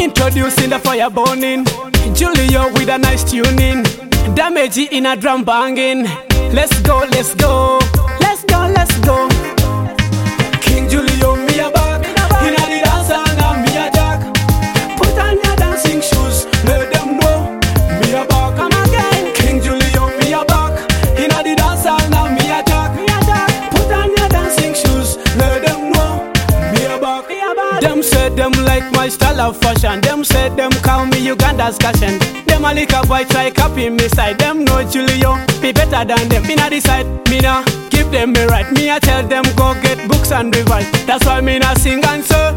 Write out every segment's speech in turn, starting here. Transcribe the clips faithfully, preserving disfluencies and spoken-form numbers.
Introducing the fire burning, Julio with a nice tuning, Damage in a drum banging. Let's go, let's go, let's go, let's go. King Julio, me a back, in a the dance and I'm me a jack. Put on your dancing shoes, let them know me a back. Come again. King Julio, me a back, in a the dance and I'm me a jack. Put on your dancing shoes, let them know me a back. Them said them like my style of fashion. Them said them call me Uganda's caution. Them a lick a boy try copy me side. Them know Julio be better than them. Me na decide, me na give them me right. Me a tell them go get books and revise. That's why me na sing and say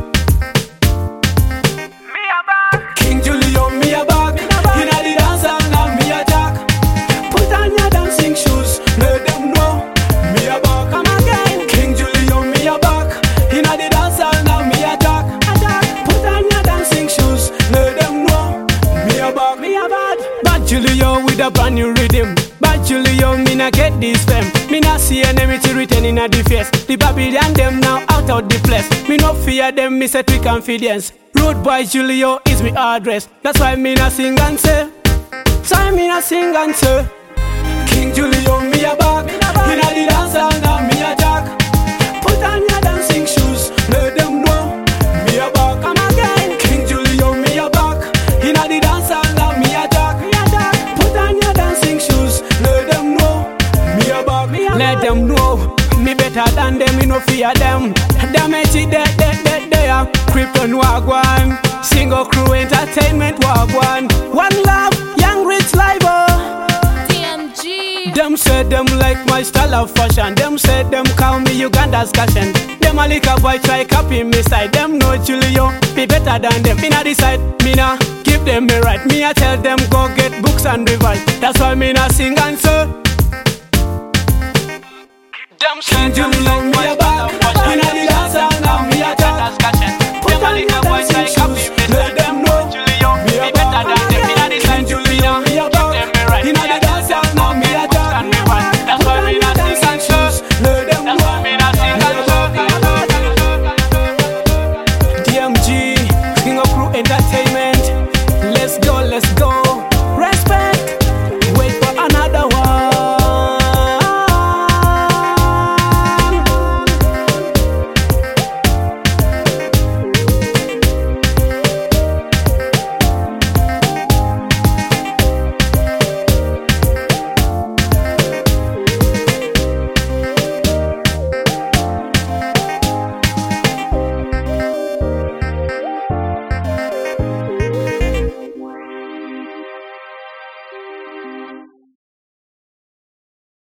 me a back. King Julio, me a back. In a the dance and now me a jack. Put on your dancing shoes, let them know me a back. Come again. King Julio, me a back. In a the dance and now me a jack. Put on your dancing shoes, let them know me a back. Me a bad. Bad Julio with a brand new rhythm. Bad Julio, me na get this fame. Me na see enemy written in a defense. The Babylon them now out of the place. Me no fear them, me set with confidence. Road boy Julio is me address. That's why me na sing and say. So me na sing and say King Julio, me a back. Me na the dance and now me a jack. Put on your dancing shoes, let them know me a back. Come again. King Julio, me a back. In a the dance and now me a jack. Put on your dancing shoes, let them know me a back. Let them know me better than them, me no fear them. Damage it, they, they, they, they are Krypton Wagwan. Single crew entertainment Wagwan. One love, young rich live. T M G. Them said them like my style of fashion. Them said them call me Uganda's caution. Them a lick a boy try copy me side. Them know Julio be better than them. Me na decide, me na give them me right. Me a tell them go get books and revise. That's why me na sing and say Them said them like my style of